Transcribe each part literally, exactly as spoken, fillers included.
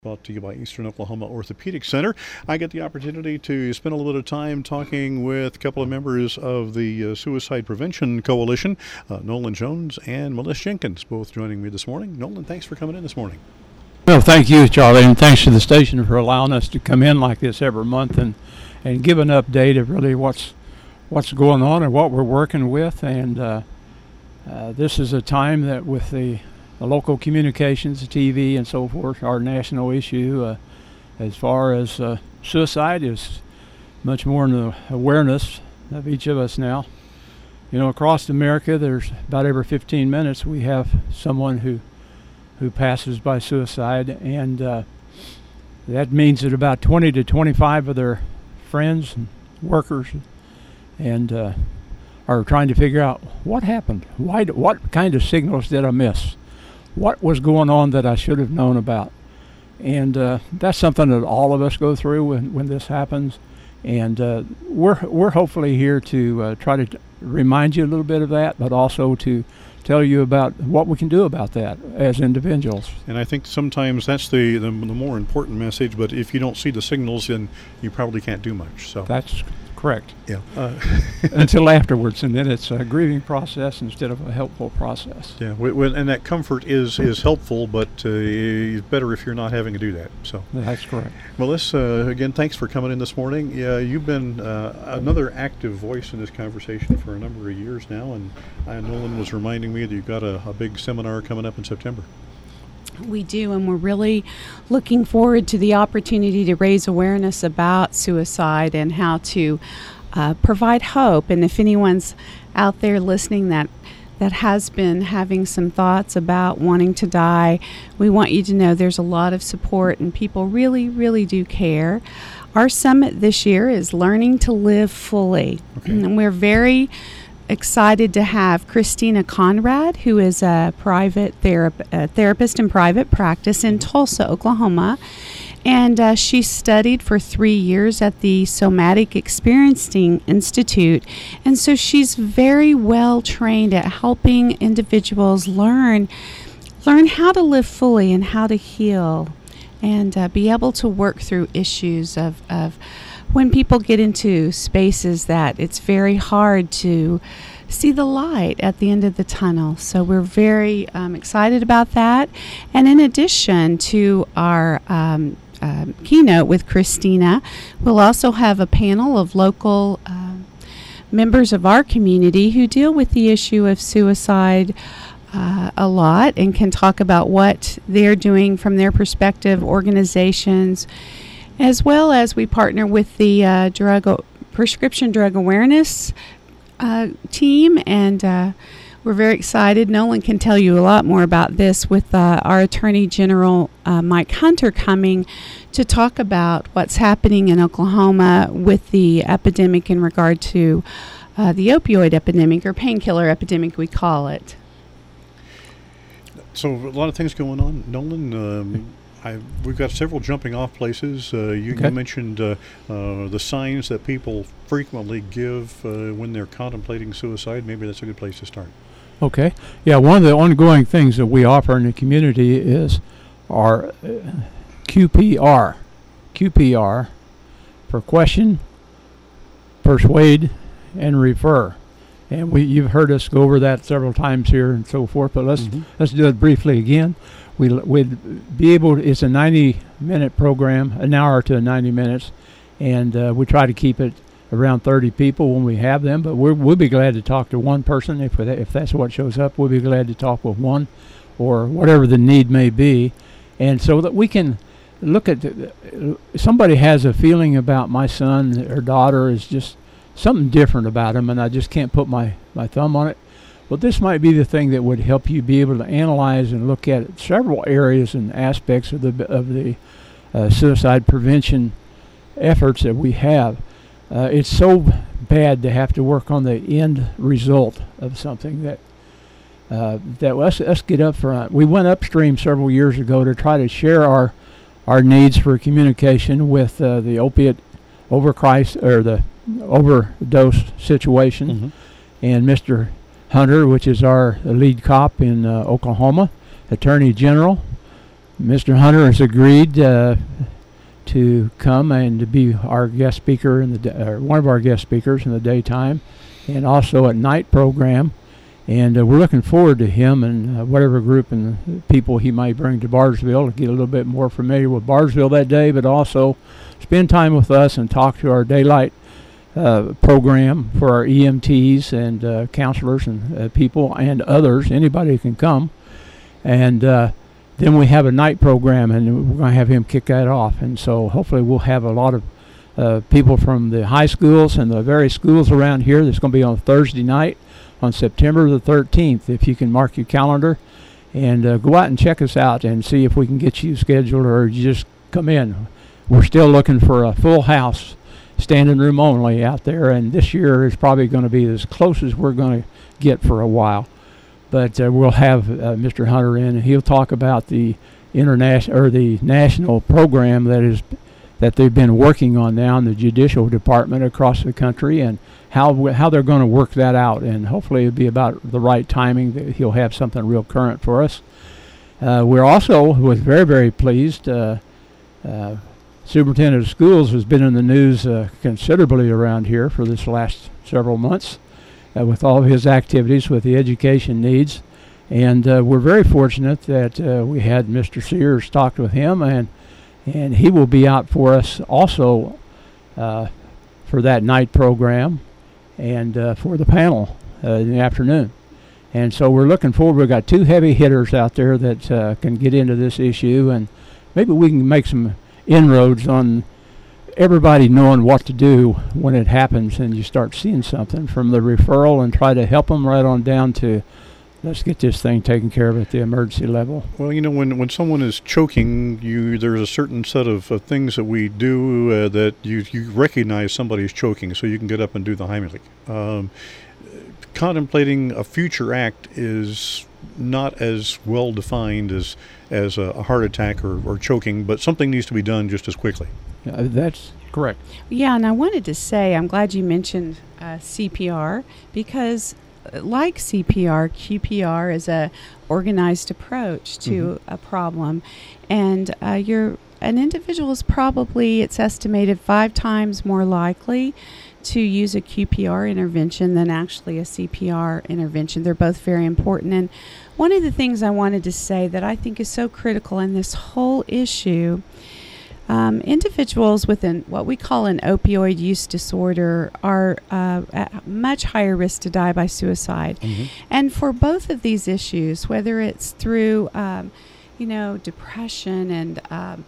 Brought to you by Eastern Oklahoma Orthopedic Center. I get the opportunity to spend a little bit of time talking with a couple of members of the uh, Suicide Prevention Coalition, uh, Nolan Jones and Melissa Jenkins, both joining me this morning. Nolan, thanks for coming in this morning. Well, thank you, Charlie, and thanks to the station for allowing us to come in like this every month and, and give an update of really what's what's going on and what we're working with. And uh, uh, this is a time that with the The local communications, the T V, and so forth, our national issue uh, as far as uh, suicide is much more in the awareness of each of us now. You know, across America, there's about every fifteen minutes we have someone who who passes by suicide, and uh, that means that about twenty to twenty-five of their friends and workers and uh, are trying to figure out what happened. Why? Do, what kind of signals did I miss? What was going on that I should have known about? And uh, that's something that all of us go through when, when this happens. And uh, we're we're hopefully here to uh, try to t- remind you a little bit of that, but also to tell you about what we can do about that as individuals. And I think sometimes that's the, the, the more important message, but if you don't see the signals, then you probably can't do much. So that's correct. Yeah. Uh, Until afterwards, and then it's a grieving process instead of a helpful process. Yeah, w- w- and that comfort is, is helpful, but uh, it's better if you're not having to do that. So that's correct. Melissa, uh, again, thanks for coming in this morning. Yeah, you've been uh, another active voice in this conversation for a number of years now, and uh, Nolan was reminding me that you've got a, a big seminar coming up in September. We do, and we're really looking forward to the opportunity to raise awareness about suicide and how to uh, provide hope. And if anyone's out there listening that that has been having some thoughts about wanting to die, we want you to know there's a lot of support and people really, really do care. Our summit this year is Learning to Live Fully. Okay. And we're very excited to have Christina Conrad, who is a private therap- a therapist in private practice in Tulsa, Oklahoma. And uh, she studied for three years at the Somatic Experiencing Institute. And so she's very well trained at helping individuals learn, learn how to live fully and how to heal and uh, be able to work through issues of, of when people get into spaces that it's very hard to see the light at the end of the tunnel. So we're very um, excited about that. And in addition to our um, uh, keynote with Christina, we'll also have a panel of local uh, members of our community who deal with the issue of suicide Uh, a lot and can talk about what they're doing from their perspective, organizations, as well as we partner with the uh, drug o- prescription drug awareness uh, team, and uh, we're very excited. Nolan can tell you a lot more about this with uh, our Attorney General uh, Mike Hunter coming to talk about what's happening in Oklahoma with the epidemic in regard to uh, the opioid epidemic, or painkiller epidemic we call it. So a lot of things going on, Nolan. Um, I, we've got several jumping off places. Uh, you, Okay. you mentioned uh, uh, the signs that people frequently give uh, when they're contemplating suicide. Maybe that's a good place to start. Okay. Yeah, one of the ongoing things that we offer in the community is our uh, Q P R. Q P R for question, persuade, and refer. And we, you've heard us go over that several times here and so forth, but let's Mhm. let's do it briefly again. We we'd be able to, it's a ninety minute program, an hour to ninety minutes, and uh, we try to keep it around thirty people when we have them. But we're, we'll be glad to talk to one person if if that's what shows up. We'll be glad to talk with one, or whatever the need may be, and so that we can look at the, somebody has a feeling about my son or daughter is just something different about him, and I just can't put my, my thumb on it. Well, this might be the thing that would help you be able to analyze and look at several areas and aspects of the of the uh, suicide prevention efforts that we have. Uh, it's so bad to have to work on the end result of something that uh, that us us get up front. We went upstream several years ago to try to share our our needs for communication with uh, the opiate overcrisis or the overdose situation, Mm-hmm. and Mister Hunter, which is our lead cop in uh, Oklahoma, Attorney General, Mister Hunter has agreed uh, to come and to be our guest speaker in the da- or one of our guest speakers in the daytime, and also at night program. And uh, we're looking forward to him and uh, whatever group and people he might bring to Bardesville to get a little bit more familiar with Bardesville that day, but also spend time with us and talk to our daylight uh, program for our E M Ts and uh, counselors and uh, people and others, anybody who can come. And uh, then we have a night program, and we're going to have him kick that off. And so hopefully we'll have a lot of uh, people from the high schools and the various schools around here. That's going to be on Thursday night on September the thirteenth. If you can mark your calendar and uh, go out and check us out and see if we can get you scheduled, or you just come in. We're still looking for a full house, standing room only out there, and this year is probably going to be as close as we're going to get for a while. But uh, we'll have uh, Mister Hunter in, and he'll talk about the international or the national program that is that they've been working on now in the judicial department across the country, and how w- how they're going to work that out. And hopefully it'll be about the right timing that he'll have something real current for us. Uh, we're also was very very pleased. Uh, uh, Superintendent of Schools has been in the news uh, considerably around here for this last several months uh, with all of his activities with the education needs. And uh, we're very fortunate that uh, we had Mister Sears talk with him, and and he will be out for us also uh, for that night program and uh, for the panel uh, in the afternoon. And so we're looking forward. We've got two heavy hitters out there that uh, can get into this issue, and maybe we can make some inroads on everybody knowing what to do when it happens and you start seeing something, from the referral, and try to help them right on down to let's get this thing taken care of at the emergency level. Well, you know, when when someone is choking, you there's a certain set of uh, things that we do uh, that you you recognize somebody's choking, so you can get up and do the Heimlich. Um, contemplating a future act is not as well defined as as a, a heart attack or, or choking, but something needs to be done just as quickly. Uh, that's correct. Yeah, and I wanted to say, I'm glad you mentioned uh, C P R, because uh, like C P R, Q P R is a organized approach to mm-hmm. a problem, and uh, you're an individual is probably, it's estimated, five times more likely to use a Q P R intervention than actually a C P R intervention. They're both very important. And one of the things I wanted to say that I think is so critical in this whole issue, um, individuals with an, what we call an opioid use disorder are uh, at much higher risk to die by suicide. Mm-hmm. And for both of these issues, whether it's through, um, you know, depression and um,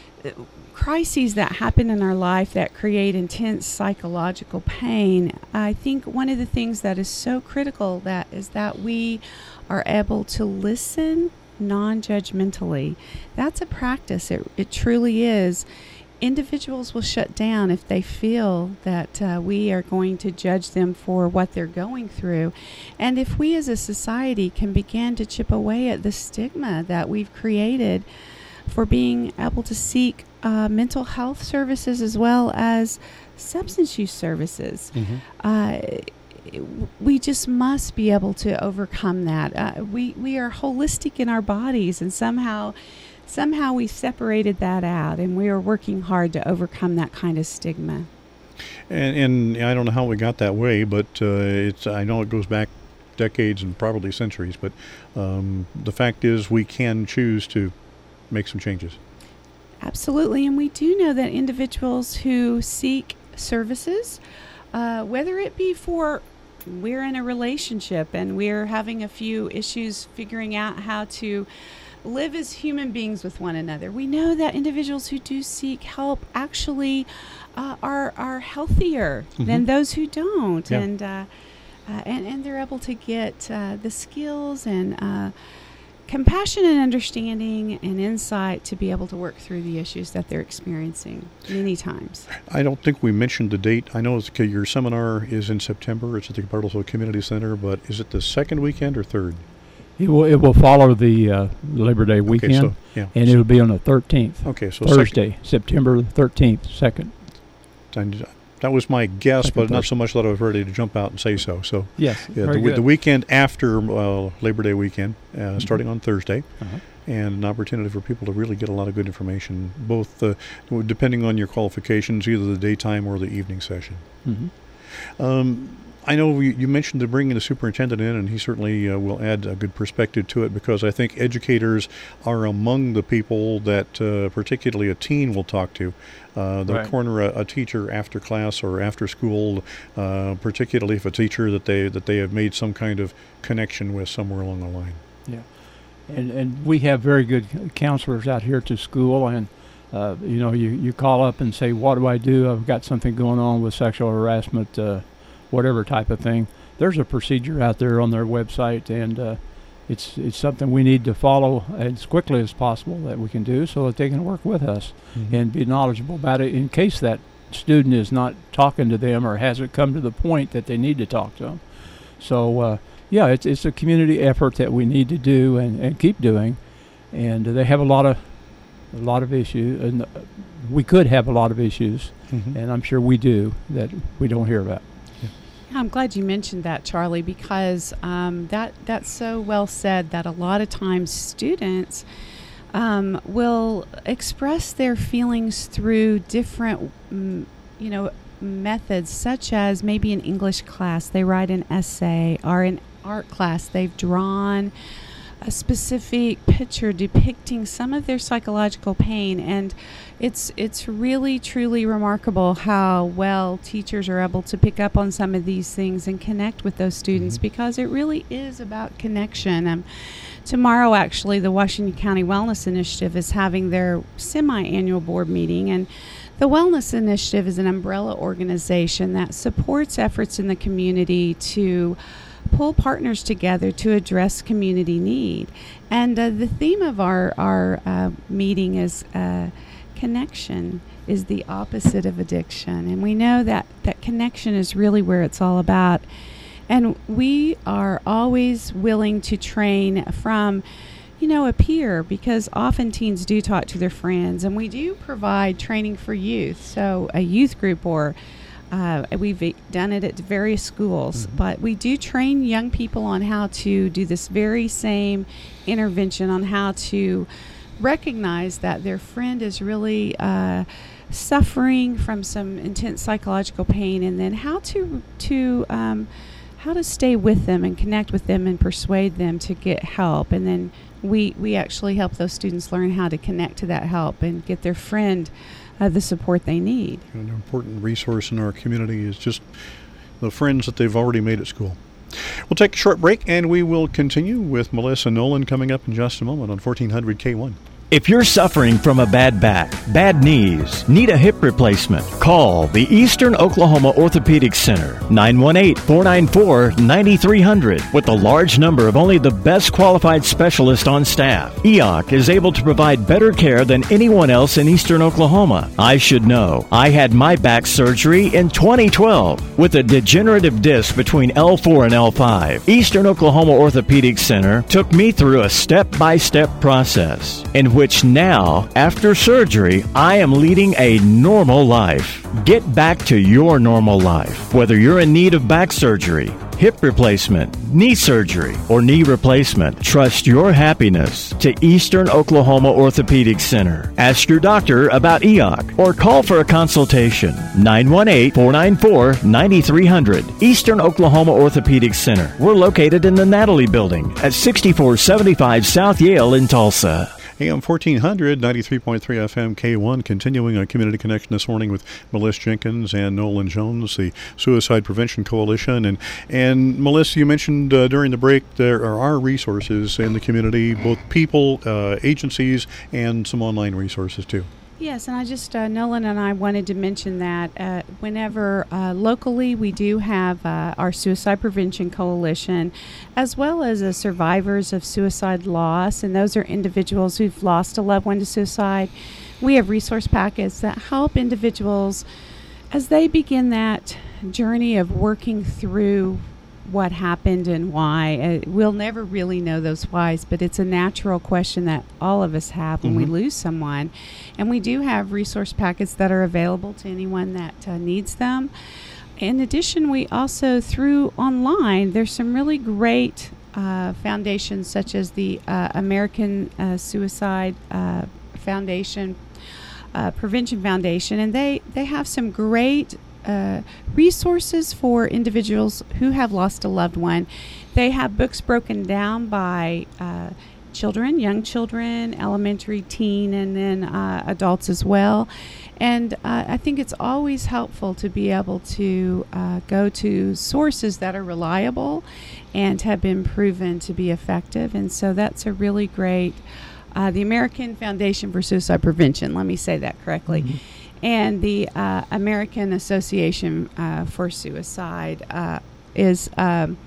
crises that happen in our life that create intense psychological pain, I think one of the things that is so critical that is that we are able to listen non-judgmentally. That's a practice. It, it truly is. Individuals will shut down if they feel that uh, we are going to judge them for what they're going through. And if we as a society can begin to chip away at the stigma that we've created for being able to seek uh, mental health services as well as substance use services. Mm-hmm. Uh, we just must be able to overcome that. Uh, we, we are holistic in our bodies, and somehow somehow we separated that out, and we are working hard to overcome that kind of stigma. And, and I don't know how we got that way, but uh, it's I know it goes back decades and probably centuries, but um, the fact is we can choose to make some changes. Absolutely, and we do know that individuals who seek services, uh, whether it be for we're in a relationship and we're having a few issues figuring out how to live as human beings with one another, we know that individuals who do seek help actually uh, are are healthier mm-hmm. than those who don't, yeah. and, uh, uh, and and they're able to get uh, the skills and uh, compassion and understanding and insight to be able to work through the issues that they're experiencing many times. I don't think we mentioned the date. I know it's, okay, your seminar is in September. It's at the Bardesville Community Center, but is it the second weekend or third? It will, it will follow the uh, Labor Day weekend, okay, so, yeah. and so it'll be on the thirteenth. Okay, so Thursday, second. September thirteenth, second. That was my guess, second but Thursday. Not so much that I was ready to jump out and say so. So yes, yeah, very the, good. the weekend after uh, Labor Day weekend, uh, mm-hmm. starting on Thursday, uh-huh. and an opportunity for people to really get a lot of good information, both uh, depending on your qualifications, either the daytime or the evening session. Mm-hmm. Um, I know you, you mentioned to bringing the superintendent in, and he certainly uh, will add a good perspective to it, because I think educators are among the people that uh, particularly a teen will talk to. Uh, they'll Right. corner a, a teacher after class or after school, uh, particularly if a teacher that they that they have made some kind of connection with somewhere along the line. Yeah, and and we have very good counselors out here at the school, and uh, you know, you, you call up and say, what do I do? I've got something going on with sexual harassment, uh, whatever type of thing. There's a procedure out there on their website, and uh, it's it's something we need to follow as quickly as possible that we can do, so that they can work with us Mm-hmm. and be knowledgeable about it in case that student is not talking to them or hasn't come to the point that they need to talk to them. So uh, yeah, it's it's a community effort that we need to do and, and keep doing, and they have a lot of a lot of issues, and uh, we could have a lot of issues, Mm-hmm. and I'm sure we do, that we don't hear about. I'm glad you mentioned that, Charlie, because um, that that's so well said, that a lot of times students um, will express their feelings through different, mm, you know, methods, such as maybe in English class they write an essay, or in art class they've drawn a specific picture depicting some of their psychological pain, and it's it's really truly remarkable how well teachers are able to pick up on some of these things and connect with those students, Mhm. because it really is about connection. Um, tomorrow, actually, the Washington County Wellness Initiative is having their semi-annual board meeting, and the Wellness Initiative is an umbrella organization that supports efforts in the community to pull partners together to address community need. And uh, the theme of our, our uh, meeting is uh, connection is the opposite of addiction. And we know that, that connection is really where it's all about. And we are always willing to train from, you know, a peer, because often teens do talk to their friends, and we do provide training for youth. So a youth group, or Uh, we've done it at various schools, Mhm. but we do train young people on how to do this very same intervention, on how to recognize that their friend is really uh, suffering from some intense psychological pain, and then how to to um, how to stay with them and connect with them and persuade them to get help. And then we we actually help those students learn how to connect to that help and get their friend Uh, the support they need. An important resource in our community is just the friends that they've already made at school. We'll take a short break, and we will continue with Melissa Nolan coming up in just a moment on fourteen hundred K one. If you're suffering from a bad back, bad knees, need a hip replacement, call the Eastern Oklahoma Orthopedic Center, nine one eight, four nine four, nine three zero zero. With a large number of only the best qualified specialists on staff, E O C is able to provide better care than anyone else in Eastern Oklahoma. I should know. I had my back surgery in twenty twelve with a degenerative disc between L four and L five. Eastern Oklahoma Orthopedic Center took me through a step-by-step process in which now, after surgery, I am leading a normal life. Get back to your normal life. Whether you're in need of back surgery, hip replacement, knee surgery, or knee replacement, trust your happiness to Eastern Oklahoma Orthopedic Center. Ask your doctor about E O C or call for a consultation. nine one eight, four nine four, nine three zero zero. Eastern Oklahoma Orthopedic Center. We're located in the Natalie Building at sixty-four seventy-five South Yale in Tulsa. A M fourteen hundred, ninety-three point three F M K one, continuing on Community Connection this morning with Melissa Jenkins and Nolan Jones, the Suicide Prevention Coalition. And, and Melissa, you mentioned uh, during the break there are resources in the community, both people, uh, agencies, and some online resources too. Yes, and I just, uh, Nolan and I wanted to mention that uh, whenever uh, locally we do have uh, our Suicide Prevention Coalition, as well as uh, survivors of suicide loss, and those are individuals who've lost a loved one to suicide. We have resource packets that help individuals as they begin that journey of working through what happened and why. Uh, we'll never really know those whys, but it's a natural question that all of us have when Mhm. we lose someone. And we do have resource packets that are available to anyone that uh, needs them. In addition, we also, through online, there's some really great uh, foundations such as the uh, American uh, Suicide uh, Foundation, uh, Prevention Foundation, and they, they have some great uh, resources for individuals who have lost a loved one. They have books broken down by uh, children, young children, elementary, teen, and then uh, adults as well. And uh, I think it's always helpful to be able to uh, go to sources that are reliable and have been proven to be effective. And so that's a really great, uh, the American Foundation for Suicide Prevention, let me say that correctly, mm-hmm. and the uh, American Association uh, for Suicide uh, is um,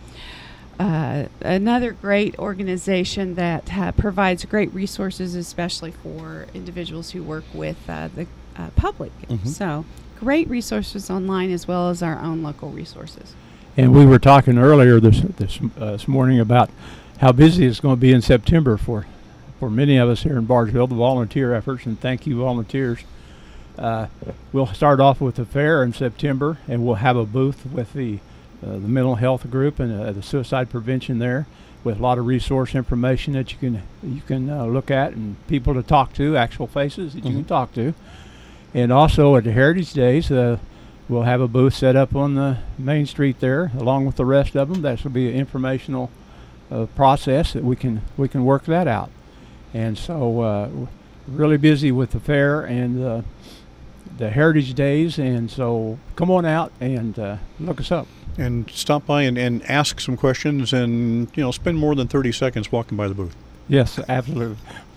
uh, another great organization that uh, provides great resources, especially for individuals who work with uh, the Uh, public. Mm-hmm. So great resources online as well as our own local resources. And we were talking earlier this this, uh, this morning about how busy it's going to be in September for for many of us here in Bardesville, the volunteer efforts, and thank you volunteers. Uh, we'll start off with the fair in September, and we'll have a booth with the uh, the mental health group and uh, the suicide prevention there, with a lot of resource information that you can you can uh, look at and people to talk to, actual faces that mm-hmm. you can talk to. And also at the Heritage Days, uh, we'll have a booth set up on the main street there, along with the rest of them. That will be an informational uh, process that we can we can work that out. And so uh, we're really busy with the fair and uh, the Heritage Days. And so come on out and uh, look us up. And stop by and, and ask some questions and, you know, spend more than thirty seconds walking by the booth. Yes, absolutely.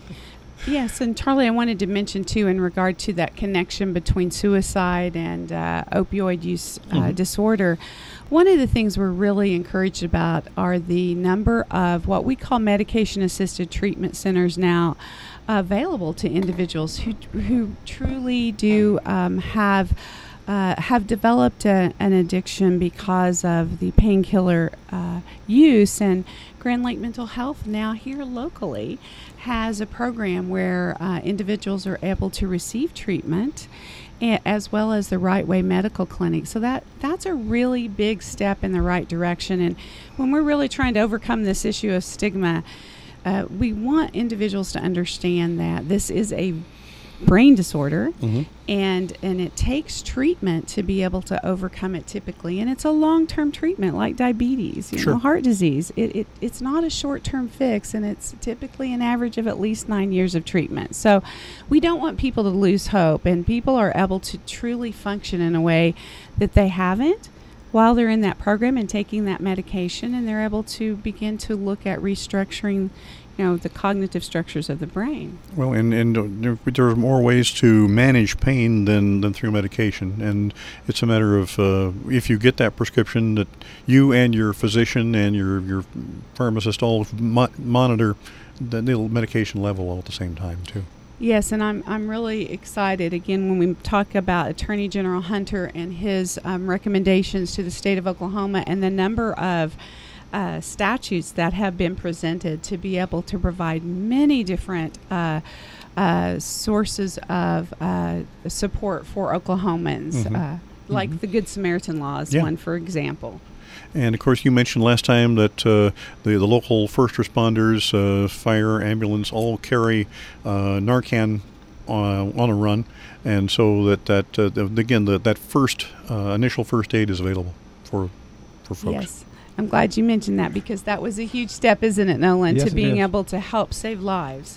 Yes, and Charlie, I wanted to mention too, in regard to that connection between suicide and uh, opioid use uh, mm-hmm. disorder, one of the things we're really encouraged about are the number of what we call medication-assisted treatment centers now available to individuals who who truly do um, have uh, have developed a, an addiction because of the painkiller uh, use. And Grand Lake Mental Health now here locally has a program where uh, individuals are able to receive treatment, a- as well as the Right Way Medical Clinic. So that that's a really big step in the right direction. And when we're really trying to overcome this issue of stigma, uh, we want individuals to understand that this is a brain disorder, mm-hmm. and and it takes treatment to be able to overcome it typically, and it's a long-term treatment like diabetes, you sure. know, heart disease. It, it it's not a short-term fix, and it's typically an average of at least nine years of treatment. So we don't want people to lose hope, and people are able to truly function in a way that they haven't while they're in that program and taking that medication, and they're able to begin to look at restructuring, you know, the cognitive structures of the brain. Well, and, and uh, there, there are more ways to manage pain than, than through medication. And it's a matter of uh, if you get that prescription, that you and your physician and your, your pharmacist all mo- monitor the, the medication level all at the same time, too. Yes, and I'm I'm really excited, again, when we talk about Attorney General Hunter and his um, recommendations to the state of Oklahoma and the number of Uh, statutes that have been presented to be able to provide many different uh, uh, sources of uh, support for Oklahomans, mm-hmm. uh, like mm-hmm. the Good Samaritan Law is yeah. one, for example. And, of course, you mentioned last time that uh, the, the local first responders, uh, fire, ambulance, all carry uh, Narcan uh, on a run, and so that, that uh, the, again, the, that first uh, initial first aid is available for, for folks. Yes. I'm glad you mentioned that, because that was a huge step, isn't it, Nolan, yes, to being is. able to help save lives.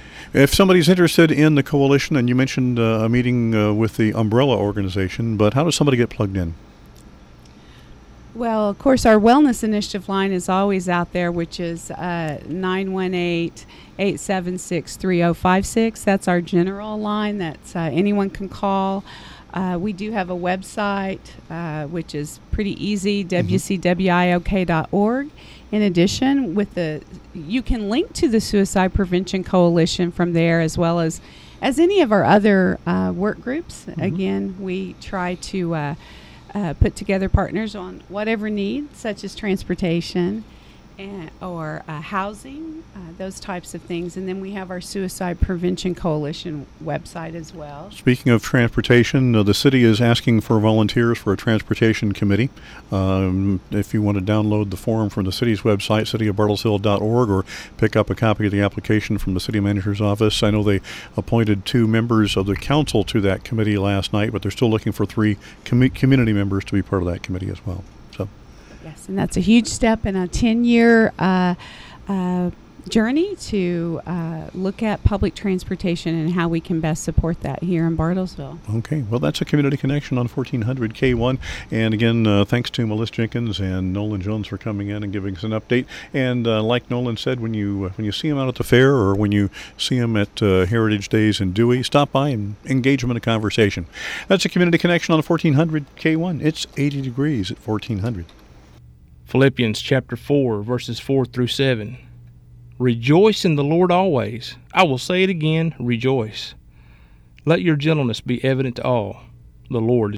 If somebody's interested in the coalition, and you mentioned uh, a meeting uh, with the Umbrella organization, but how does somebody get plugged in? Well, of course, our wellness initiative line is always out there, which is uh, nine one eight, eight seven six, three zero five six. That's our general line that uh, anyone can call. Uh, we do have a website, uh, which is pretty easy, mm-hmm. w c w i o k dot org. In addition, with the you can link to the Suicide Prevention Coalition from there, as well as as any of our other uh, work groups. Mm-hmm. Again, we try to uh, uh, put together partners on whatever need, such as transportation, and, or uh, housing, uh, those types of things. And then we have our Suicide Prevention Coalition website as well. Speaking of transportation, uh, the city is asking for volunteers for a transportation committee. Um, if you want to download the form from the city's website, city of bartlesville dot org, or pick up a copy of the application from the city manager's office. I know they appointed two members of the council to that committee last night, but they're still looking for three com- community members to be part of that committee as well. So. Yes, and that's a huge step in a ten-year uh, uh, journey to uh, look at public transportation and how we can best support that here in Bartlesville. Okay, well, that's a community connection on fourteen hundred K one. And again, uh, thanks to Melissa Jenkins and Nolan Jones for coming in and giving us an update. And uh, like Nolan said, when you uh, when you see him out at the fair or when you see him at uh, Heritage Days in Dewey, stop by and engage him in a conversation. That's a community connection on fourteen hundred K one. It's eighty degrees at fourteen hundred. Philippians chapter four, verses four through seven. Rejoice in the Lord always. I will say it again, rejoice. Let your gentleness be evident to all. The Lord